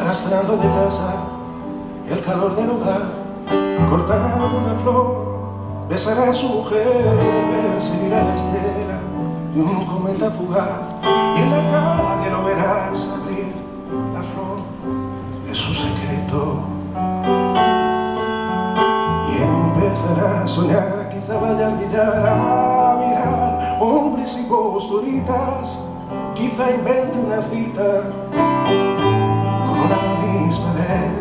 arrastrando de casa el calor del hogar, cortará una flor, besará a su mujer, perseguirá la estela de un cometa fugaz, y en la calle lo verás abrir la flor de su secreto. Y empezará a soñar, quizá vaya al billar a mirar hombres y posturitas, quizá invente una cita con una misma vez.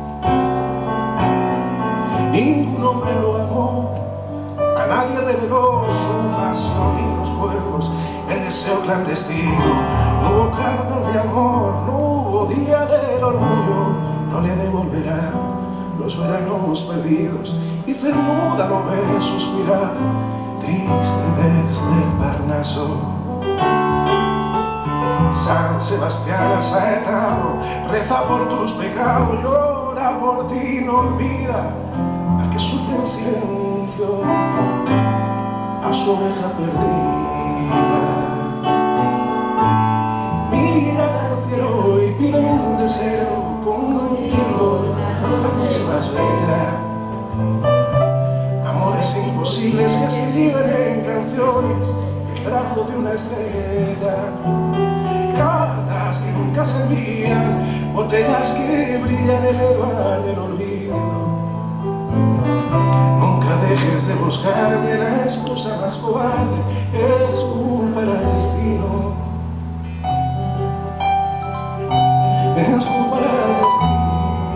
Ningún hombre lo amó, a nadie reveló su pasión y los juegos, el deseo clandestino. No hubo cartas de amor, no hubo día del orgullo, no le devolverá los veranos perdidos, y se muda lo ve suspirar, triste desde el Parnaso. San Sebastián asaetado, reza por tus pecados, llora por ti, no olvida al que sufre en silencio, a su oveja perdida. Mira al cielo y pide un deseo, contigo la noche más bella. Amores imposibles que se viven en canciones, el trazo de una estrella. Cartas que nunca se envían, botellas que brillan en el mar del olvido. Nunca dejes de buscarme, la excusa más cobarde es culpar al destino. Es culpar al destino.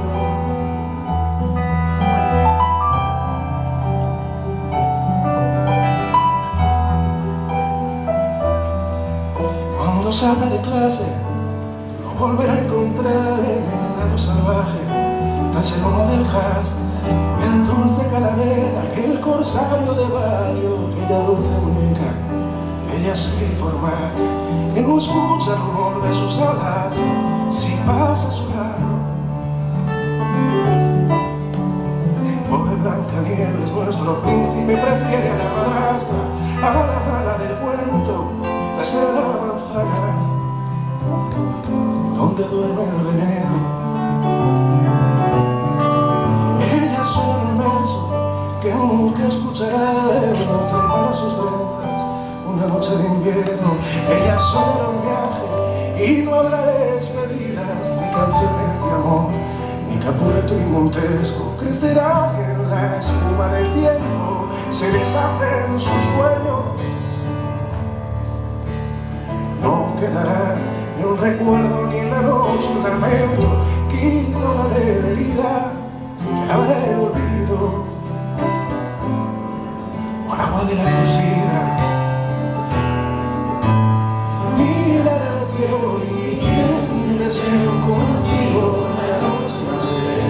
Cuando salga de clase, lo volverá a encontrar en el lado salvaje, tras el humo del jazz, el dulce calavera, el corsario de barrio, aquella dulce muñeca. Ella se informa que no escucha el rumor de sus alas si pasa a su lado. Pobre Blancanieves, nuestro príncipe prefiere a la madrastra, a la mala del cuento, de ser la manzana donde duerme el veneno. Ella sueña un beso que nunca escuchará, el norte para sus trenzas, una noche de invierno. Ella sueña un viaje y no habrá despedidas, ni canciones de amor, ni Capuleto y Montesco. Crecerá en la espuma del tiempo, se deshace en su sueño. No quedará ni un recuerdo, ni en la noche un lamento, quizá una herida que lava el olvido, o el agua de la considera. Mira al cielo y quiero un deseo contigo, la noche más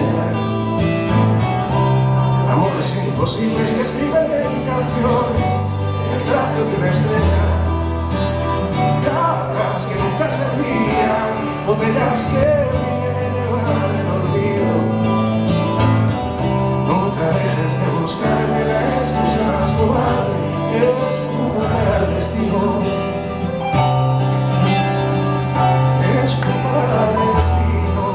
bella. Amores imposibles que escriben en canciones, el trazo de una estrella. Cartas que nunca se envían, botellas que brillan en el mar del olvido. Nunca dejes de buscarme, la excusa más cobarde es culpar al destino. Es culpar al destino.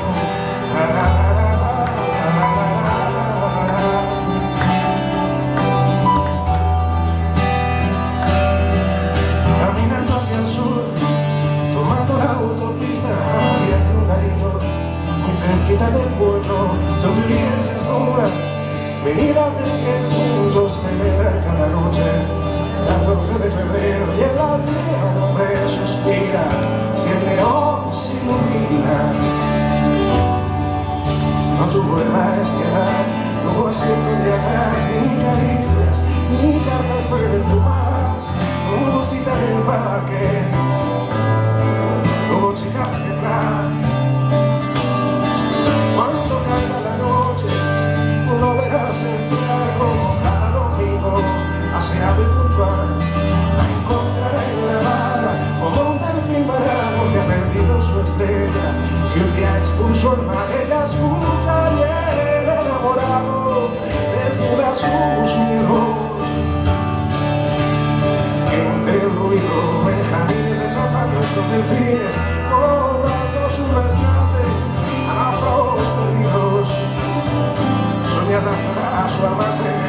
Caminando hacia el sur, tomando la autopista, había un garito muy cerquita del pueblo, donde vivían desnudas, venidas de 100 puntos celebran cada noche, 14 de febrero, y el aldea un hombre suspira, si el león se ilumina. No tuvo el maestridad, no hubo asiento de atrás, ni caricias, ni cartas perfumadas, no hubo cita en el parque, no hubo chicas de plan. Cuando caiga la noche, lo verás entrar como cada domingo, aseado y puntual, a encontrar en la barra como un delfín varado que ha perdido su estrella, que un día expulsó el mar. Ella escucha y el enamorado desnuda sus suspiros. Entre el ruido, benjamines de chapas, nuestros delfines, rodando su rescate a la arrastra a su amante.